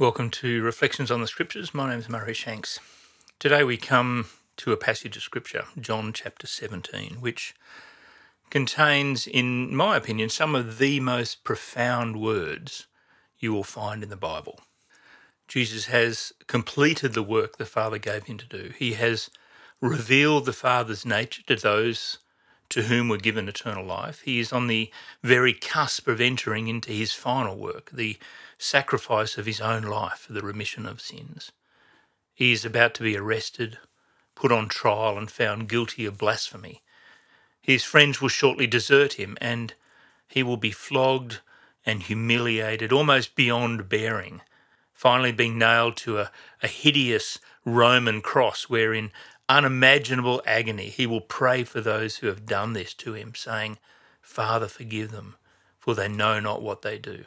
Welcome to Reflections on the Scriptures. My name is Murray Shanks. Today we come to a passage of Scripture, John chapter 17, which contains, in my opinion, some of the most profound words you will find in the Bible. Jesus has completed the work the Father gave him to do. He has revealed the Father's nature to those to whom were given eternal life. He is on the very cusp of entering into his final work, the sacrifice of his own life for the remission of sins. He is about to be arrested, put on trial, and found guilty of blasphemy. His friends will shortly desert him, and he will be flogged and humiliated almost beyond bearing, finally being nailed to a hideous Roman cross where in unimaginable agony he will pray for those who have done this to him, saying, "Father, forgive them, for they know not what they do."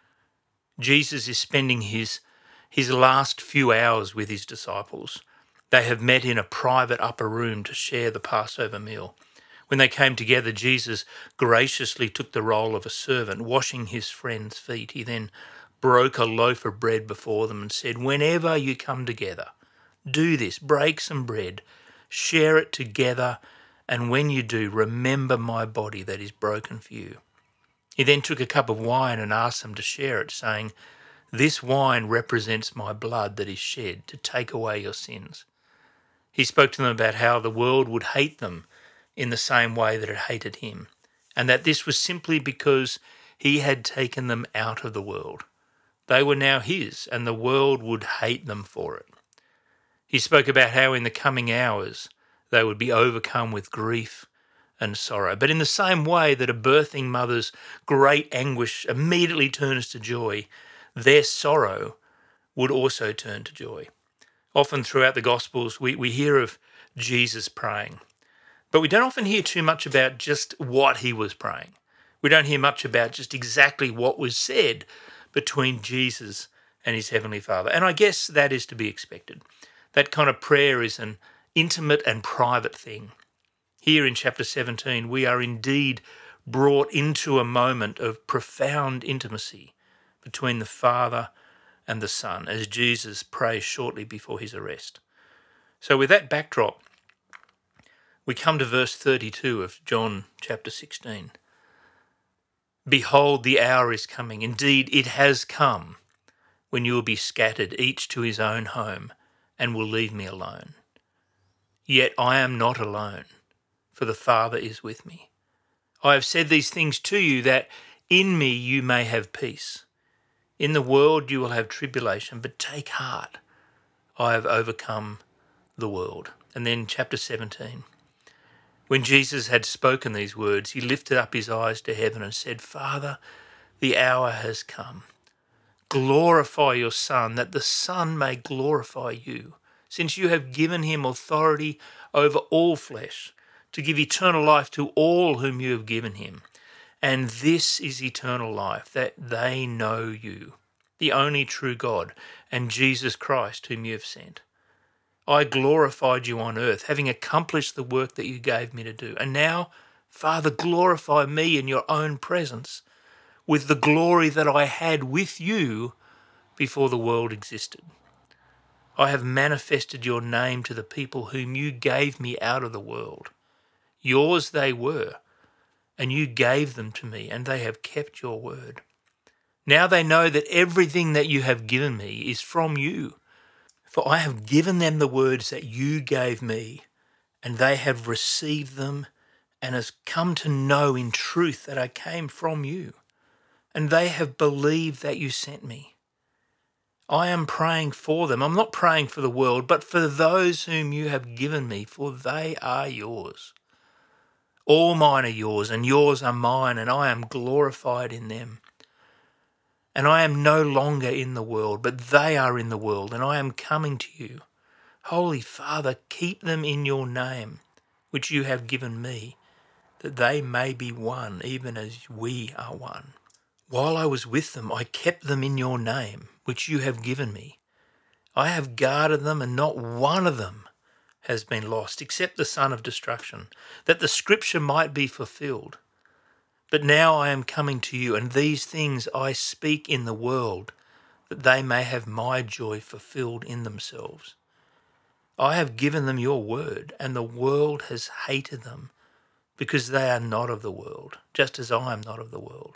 Jesus is spending his last few hours with his disciples. They have met in a private upper room to share the Passover meal. When they came together, Jesus graciously took the role of a servant, washing his friends' feet. He then broke a loaf of bread before them and said, "Whenever you come together, do this, break some bread, share it together, and when you do, remember my body that is broken for you." He then took a cup of wine and asked them to share it, saying, "This wine represents my blood that is shed to take away your sins." He spoke to them about how the world would hate them in the same way that it hated him, and that this was simply because he had taken them out of the world. They were now his, and the world would hate them for it. He spoke about how in the coming hours they would be overcome with grief and sorrow. But in the same way that a birthing mother's great anguish immediately turns to joy, their sorrow would also turn to joy. Often throughout the Gospels, we hear of Jesus praying, but we don't often hear too much about just what he was praying. We don't hear much about just exactly what was said between Jesus and his Heavenly Father. And I guess that is to be expected. That kind of prayer is an intimate and private thing. Here in chapter 17, we are indeed brought into a moment of profound intimacy between the Father and the Son as Jesus prays shortly before his arrest. So with that backdrop, we come to verse 32 of John chapter 16. "Behold, the hour is coming. Indeed, it has come, when you will be scattered, each to his own home, and will leave me alone. Yet I am not alone, for the Father is with me. I have said these things to you, that in me you may have peace. In the world you will have tribulation, but take heart. I have overcome the world." And then chapter 17. When Jesus had spoken these words, he lifted up his eyes to heaven and said, "Father, the hour has come. Glorify your Son, that the Son may glorify you, since you have given him authority over all flesh, to give eternal life to all whom you have given him. And this is eternal life, that they know you, the only true God, and Jesus Christ whom you have sent. I glorified you on earth, having accomplished the work that you gave me to do. And now, Father, glorify me in your own presence, with the glory that I had with you before the world existed. I have manifested your name to the people whom you gave me out of the world. Yours they were, and you gave them to me, and they have kept your word. Now they know that everything that you have given me is from you. For I have given them the words that you gave me, and they have received them, and have come to know in truth that I came from you, and they have believed that you sent me. I am praying for them. I'm not praying for the world, but for those whom you have given me, for they are yours. All mine are yours, and yours are mine, and I am glorified in them. And I am no longer in the world, but they are in the world, and I am coming to you. Holy Father, keep them in your name, which you have given me, that they may be one, even as we are one. While I was with them, I kept them in your name, which you have given me. I have guarded them, and not one of them has been lost, except the son of destruction, that the scripture might be fulfilled. But now I am coming to you, and these things I speak in the world, that they may have my joy fulfilled in themselves. I have given them your word, and the world has hated them, because they are not of the world, just as I am not of the world.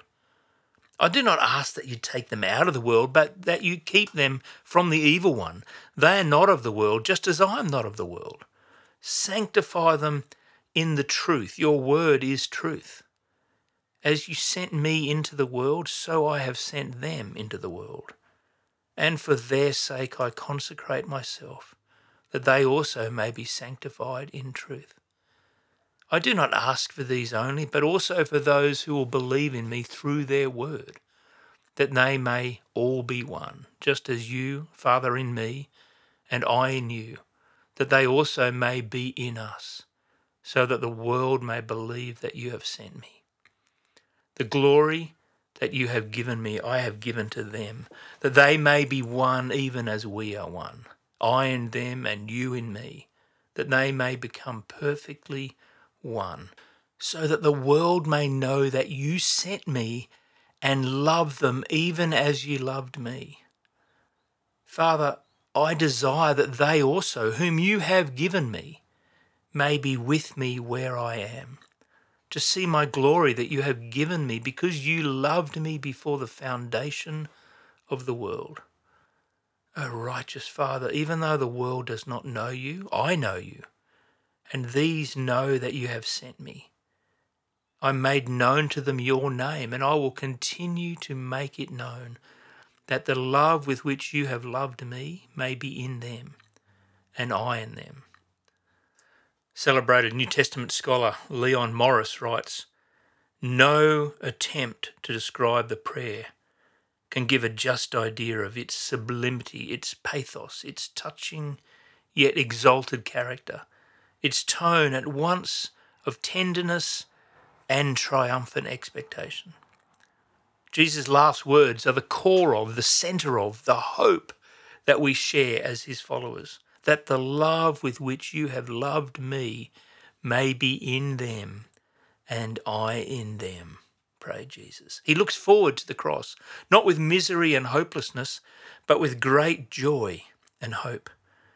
I do not ask that you take them out of the world, but that you keep them from the evil one. They are not of the world, just as I am not of the world. Sanctify them in the truth. Your word is truth. As you sent me into the world, so I have sent them into the world. And for their sake I consecrate myself, that they also may be sanctified in truth. I do not ask for these only, but also for those who will believe in me through their word, that they may all be one, just as you, Father, in me, and I in you, that they also may be in us, so that the world may believe that you have sent me. The glory that you have given me, I have given to them, that they may be one even as we are one, I in them and you in me, that they may become perfectly one, so that the world may know that you sent me and love them even as you loved me. Father, I desire that they also, whom you have given me, may be with me where I am, to see my glory that you have given me because you loved me before the foundation of the world. O righteous Father, even though the world does not know you, I know you, and these know that you have sent me. I made known to them your name, and I will continue to make it known, that the love with which you have loved me may be in them, and I in them. Celebrated New Testament scholar Leon Morris writes, "No attempt to describe the prayer can give a just idea of its sublimity, its pathos, its touching yet exalted character, its tone at once of tenderness and triumphant expectation. Jesus' last words are the core of, the centre of, the hope that we share as his followers, that the love with which you have loved me may be in them and I in them." Pray Jesus. He looks forward to the cross, not with misery and hopelessness, but with great joy and hope.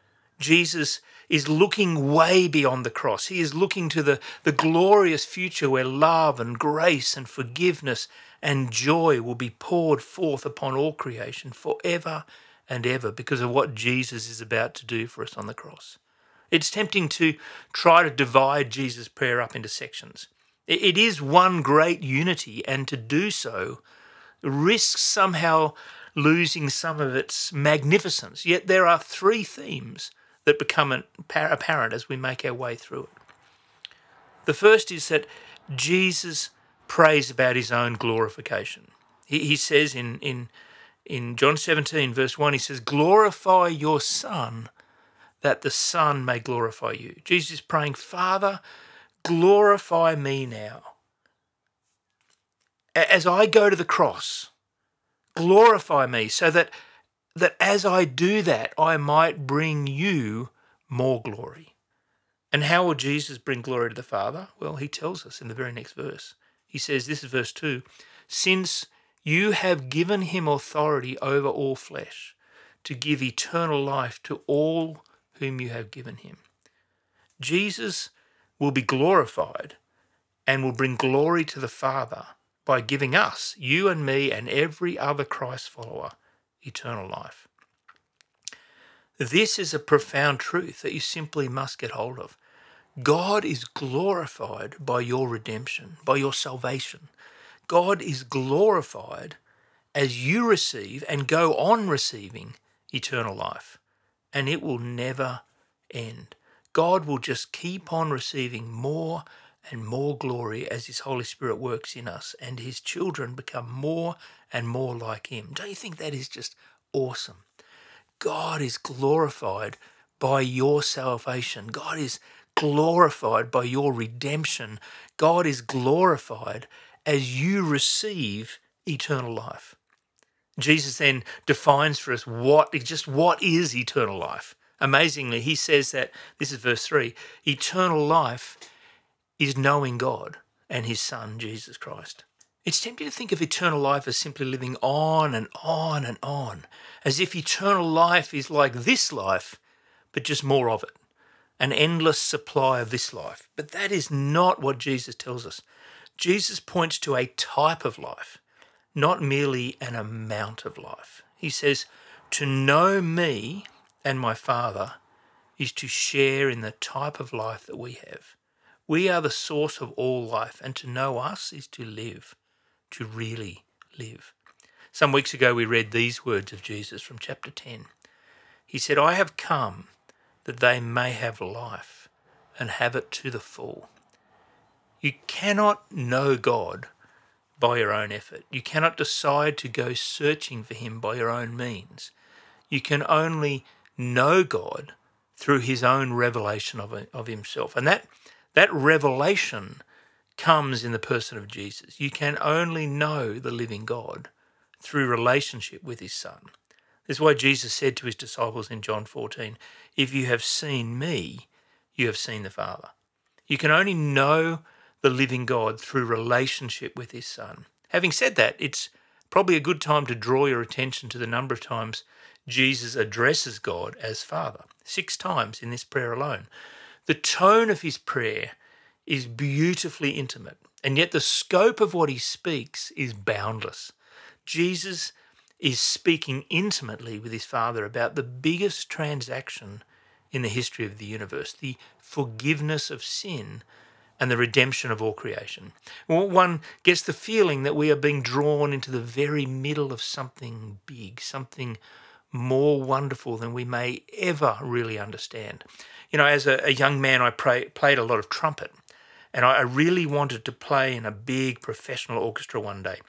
Jesus is looking way beyond the cross. He is looking to the glorious future where love and grace and forgiveness and joy will be poured forth upon all creation forever and ever because of what Jesus is about to do for us on the cross. It's tempting to try to divide Jesus' prayer up into sections. It is one great unity, and to do so risks somehow losing some of its magnificence. Yet there are three themes that become apparent as we make our way through it. The first is that Jesus prays about his own glorification. He says in John 17, verse 1, he says, "Glorify your Son, that the Son may glorify you." Jesus is praying, "Father, glorify me now. As I go to the cross, glorify me so that as I do that, I might bring you more glory." And how will Jesus bring glory to the Father? Well, he tells us in the very next verse. He says, this is verse 2, "Since you have given him authority over all flesh, to give eternal life to all whom you have given him." Jesus will be glorified and will bring glory to the Father by giving us, you and me and every other Christ follower, eternal life. This is a profound truth that you simply must get hold of. God is glorified by your redemption, by your salvation. God is glorified as you receive and go on receiving eternal life, and it will never end. God will just keep on receiving more and more glory as his Holy Spirit works in us, and his children become more and more like him. Don't you think that is just awesome? God is glorified by your salvation. God is glorified by your redemption. God is glorified as you receive eternal life. Jesus then defines for us what is eternal life. Amazingly, he says that, this is verse 3, eternal life is knowing God and his Son, Jesus Christ. It's tempting to think of eternal life as simply living on and on and on, as if eternal life is like this life, but just more of it, an endless supply of this life. But that is not what Jesus tells us. Jesus points to a type of life, not merely an amount of life. He says, to know me and my Father is to share in the type of life that we have. We are the source of all life, and to know us is to live, to really live. Some weeks ago we read these words of Jesus from chapter 10. He said, I have come that they may have life and have it to the full. You cannot know God by your own effort. You cannot decide to go searching for him by your own means. You can only know God through his own revelation of himself. And that revelation comes in the person of Jesus. You can only know the living God through relationship with his Son. This is why Jesus said to his disciples in John 14, if you have seen me, you have seen the Father. You can only know the living God through relationship with his Son. Having said that, it's probably a good time to draw your attention to the number of times Jesus addresses God as Father. 6 times in this prayer alone. The tone of his prayer is beautifully intimate, and yet the scope of what he speaks is boundless. Jesus is speaking intimately with his Father about the biggest transaction in the history of the universe, the forgiveness of sin and the redemption of all creation. Well, one gets the feeling that we are being drawn into the very middle of something big, something more wonderful than we may ever really understand. You know, as a young man, I played a lot of trumpet, and I really wanted to play in a big professional orchestra one day.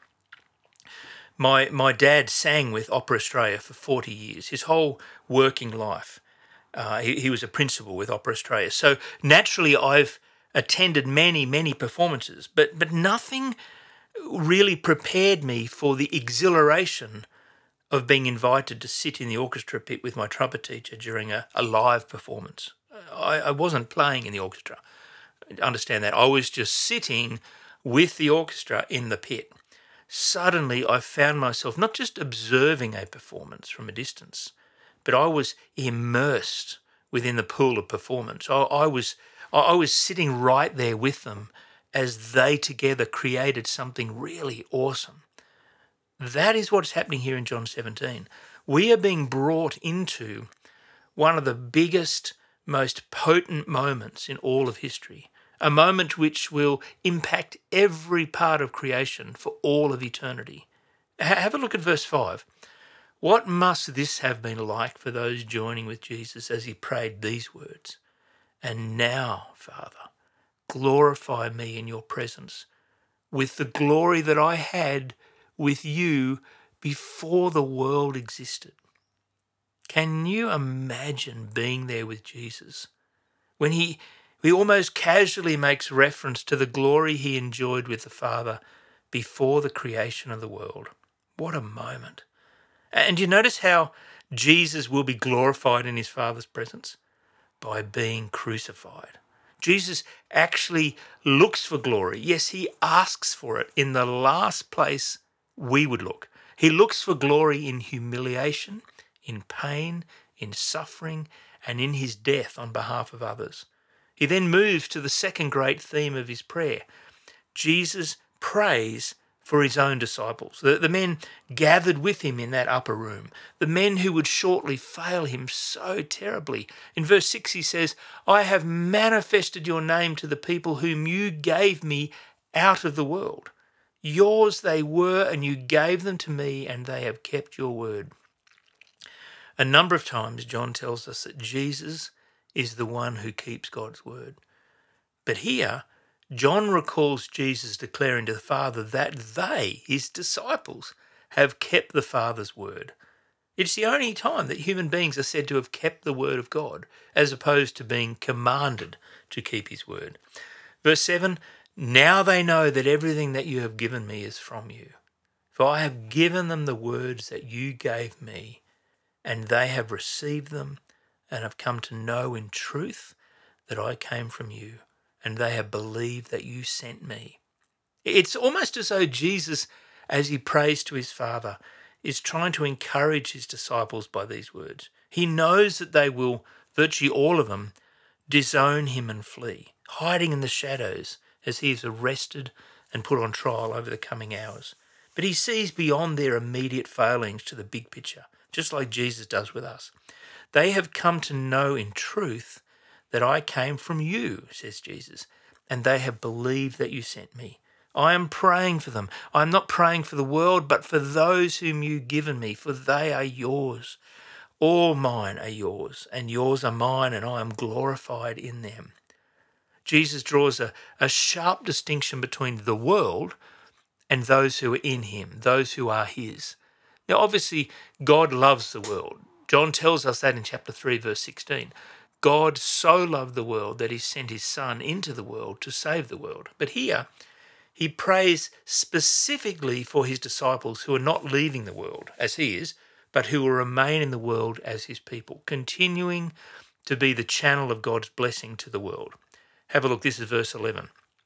My dad sang with Opera Australia for 40 years, his whole working life. He was a principal with Opera Australia. So naturally, I've attended many performances, but nothing really prepared me for the exhilaration of being invited to sit in the orchestra pit with my trumpet teacher during a live performance. I wasn't playing in the orchestra. Understand that. I was just sitting with the orchestra in the pit. Suddenly, I found myself not just observing a performance from a distance, but I was immersed within the pool of performance. I was sitting right there with them as they together created something really awesome. That is what's happening here in John 17. We are being brought into one of the biggest, most potent moments in all of history, a moment which will impact every part of creation for all of eternity. Have a look at verse 5. What must this have been like for those joining with Jesus as he prayed these words? And now, Father, glorify me in your presence with the glory that I had with you before the world existed. Can you imagine being there with Jesus when he almost casually makes reference to the glory he enjoyed with the Father before the creation of the world? What a moment. And you notice how Jesus will be glorified in his Father's presence? By being crucified. Jesus actually looks for glory. Yes, he asks for it in the last place we would look. He looks for glory in humiliation, in pain, in suffering, and in his death on behalf of others. He then moves to the second great theme of his prayer. Jesus prays for his own disciples, the men gathered with him in that upper room, the men who would shortly fail him so terribly. In verse 6 he says, I have manifested your name to the people whom you gave me out of the world. Yours they were, and you gave them to me, and they have kept your word. A number of times John tells us that Jesus is the one who keeps God's word. But here, John recalls Jesus declaring to the Father that they, his disciples, have kept the Father's word. It's the only time that human beings are said to have kept the word of God, as opposed to being commanded to keep his word. Verse 7, now they know that everything that you have given me is from you. For I have given them the words that you gave me, and they have received them and have come to know in truth that I came from you, and they have believed that you sent me. It's almost as though Jesus, as he prays to his Father, is trying to encourage his disciples by these words. He knows that they will, virtually all of them, disown him and flee, hiding in the shadows as he is arrested and put on trial over the coming hours. But he sees beyond their immediate failings to the big picture, just like Jesus does with us. They have come to know in truth that I came from you, says Jesus, and they have believed that you sent me. I am praying for them. I am not praying for the world, but for those whom you've given me, for they are yours. All mine are yours, and yours are mine, and I am glorified in them. Jesus draws a sharp distinction between the world and those who are in him, those who are his. Now, obviously, God loves the world. John tells us that in chapter 3, verse 16. God so loved the world that he sent his Son into the world to save the world. But here, he prays specifically for his disciples who are not leaving the world as he is, but who will remain in the world as his people, continuing to be the channel of God's blessing to the world. Have a look, this is verse 11.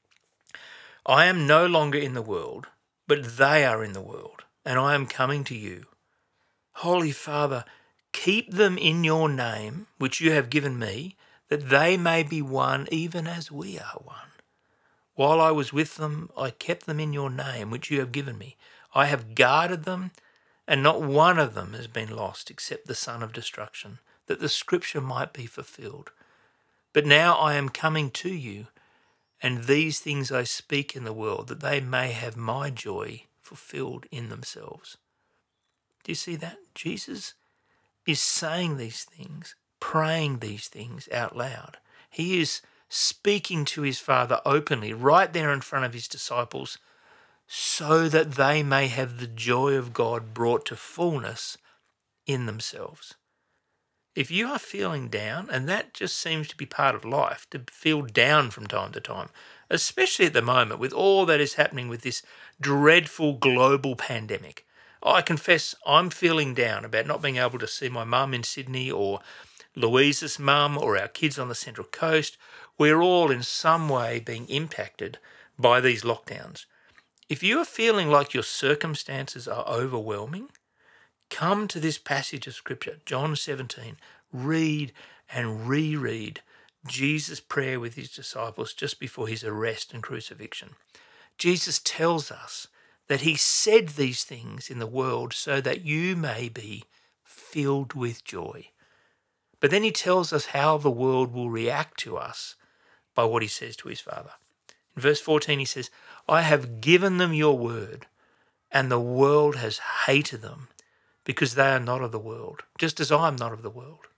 I am no longer in the world, but they are in the world, and I am coming to you. Holy Father, keep them in your name, which you have given me, that they may be one even as we are one. While I was with them, I kept them in your name, which you have given me. I have guarded them, and not one of them has been lost except the son of destruction, that the scripture might be fulfilled. But now I am coming to you, and these things I speak in the world, that they may have my joy fulfilled in themselves. Do you see that? Jesus is saying these things, praying these things out loud. He is speaking to his Father openly, right there in front of his disciples, so that they may have the joy of God brought to fullness in themselves. If you are feeling down, and that just seems to be part of life, to feel down from time to time, especially at the moment with all that is happening with this dreadful global pandemic. I confess I'm feeling down about not being able to see my mum in Sydney or Louisa's mum or our kids on the Central Coast. We're all in some way being impacted by these lockdowns. If you are feeling like your circumstances are overwhelming, come to this passage of Scripture, John 17, read and reread Jesus' prayer with his disciples just before his arrest and crucifixion. Jesus tells us that he said these things in the world so that you may be filled with joy. But then he tells us how the world will react to us by what he says to his Father. In verse 14 he says, I have given them your word, and the world has hated them, because they are not of the world, just as I am not of the world.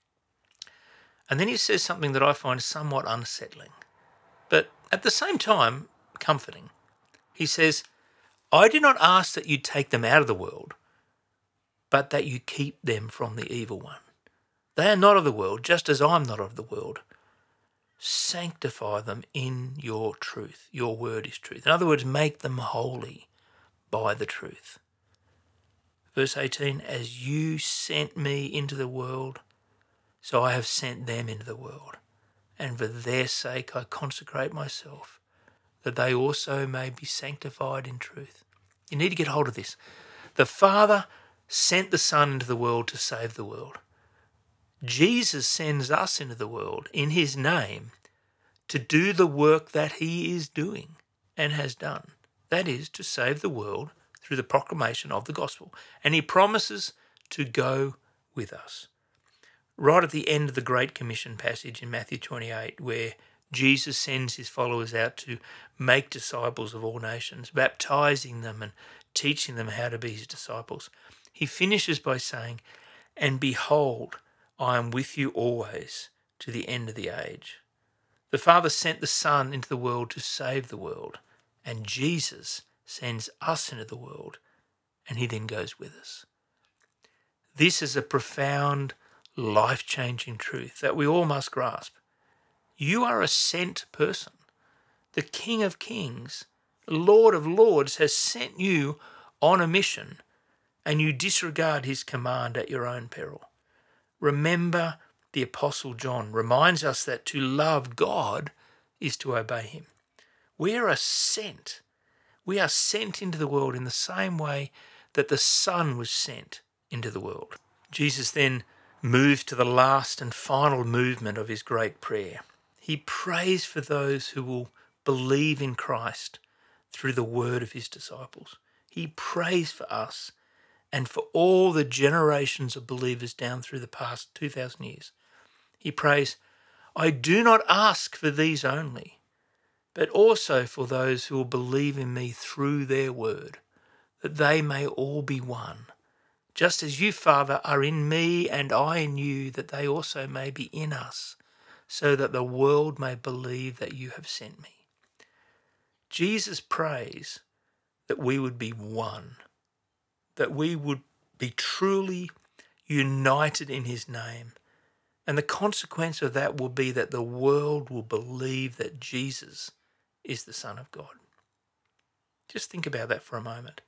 And then he says something that I find somewhat unsettling, but at the same time comforting. He says, I do not ask that you take them out of the world, but that you keep them from the evil one. They are not of the world, just as I am not of the world. Sanctify them in your truth. Your word is truth. In other words, make them holy by the truth. Verse 18, as you sent me into the world, so I have sent them into the world. And for their sake I consecrate myself, that they also may be sanctified in truth. You need to get hold of this. The Father sent the Son into the world to save the world. Jesus sends us into the world in his name to do the work that he is doing and has done. That is, to save the world through the proclamation of the gospel. And he promises to go with us. Right at the end of the Great Commission passage in Matthew 28, where Jesus sends his followers out to make disciples of all nations, baptizing them and teaching them how to be his disciples, he finishes by saying, and behold, I am with you always to the end of the age. The Father sent the Son into the world to save the world, and Jesus sends us into the world, and he then goes with us. This is a profound, life-changing truth that we all must grasp. You are a sent person. The King of Kings, Lord of Lords, has sent you on a mission, and you disregard his command at your own peril. Remember, the Apostle John reminds us that to love God is to obey him. We are a sent We are sent into the world in the same way that the Son was sent into the world. Jesus then moves to the last and final movement of his great prayer. He prays for those who will believe in Christ through the word of his disciples. He prays for us and for all the generations of believers down through the past 2,000 years. He prays, I do not ask for these only, but also for those who will believe in me through their word, that they may all be one. Just as you, Father, are in me and I in you, that they also may be in us, so that the world may believe that you have sent me. Jesus prays that we would be one, that we would be truly united in his name. And the consequence of that will be that the world will believe that Jesus is the Son of God. Just think about that for a moment.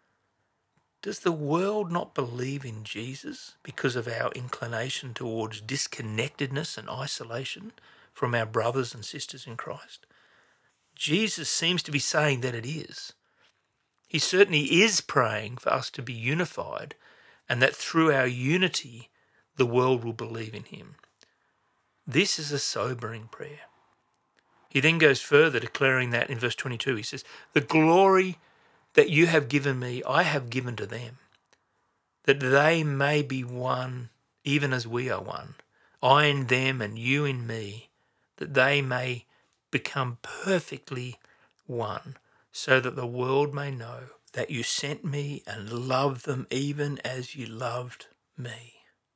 Does the world not believe in Jesus because of our inclination towards disconnectedness and isolation from our brothers and sisters in Christ? Jesus seems to be saying that it is. He certainly is praying for us to be unified and that through our unity the world will believe in him. This is a sobering prayer. He then goes further, declaring that in verse 22. He says, the glory that you have given me, I have given to them, that they may be one even as we are one, I in them and you in me, that they may become perfectly one, so that the world may know that you sent me and loved them even as you loved me.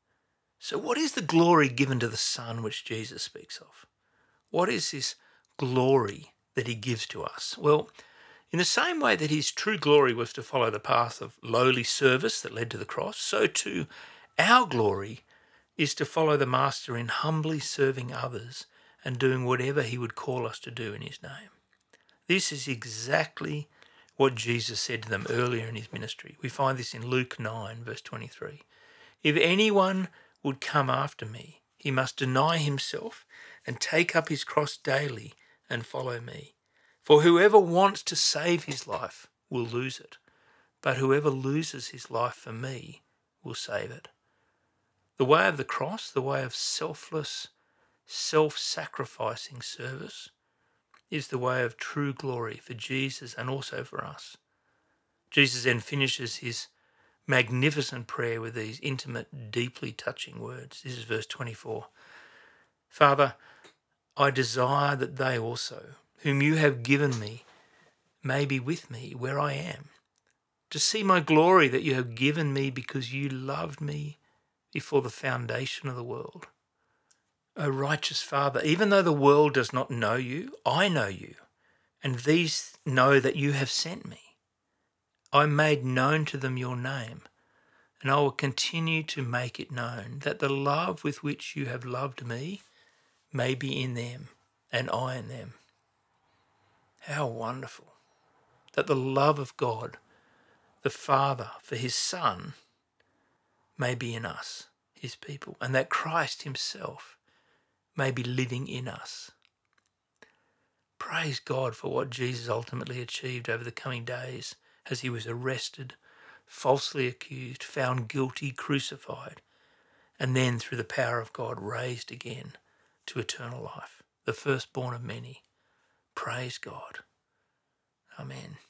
So what is the glory given to the Son which Jesus speaks of? What is this glory that he gives to us? Well, in the same way that his true glory was to follow the path of lowly service that led to the cross, so too our glory is to follow the Master in humbly serving others and doing whatever he would call us to do in his name. This is exactly what Jesus said to them earlier in his ministry. We find this in Luke 9, verse 23. If anyone would come after me, he must deny himself and take up his cross daily and follow me. For whoever wants to save his life will lose it, but whoever loses his life for me will save it. The way of the cross, the way of selfless, self-sacrificing service, is the way of true glory for Jesus and also for us. Jesus then finishes his magnificent prayer with these intimate, deeply touching words. This is verse 24. Father, I desire that they also, whom you have given me, may be with me where I am, to see my glory that you have given me because you loved me before the foundation of the world. O righteous Father, even though the world does not know you, I know you, and these know that you have sent me. I made known to them your name, and I will continue to make it known, that the love with which you have loved me may be in them, and I in them. How wonderful that the love of God, the Father, for his Son, may be in us, his people, and that Christ himself may be living in us. Praise God for what Jesus ultimately achieved over the coming days as he was arrested, falsely accused, found guilty, crucified, and then through the power of God raised again to eternal life, the firstborn of many. Praise God. Amen.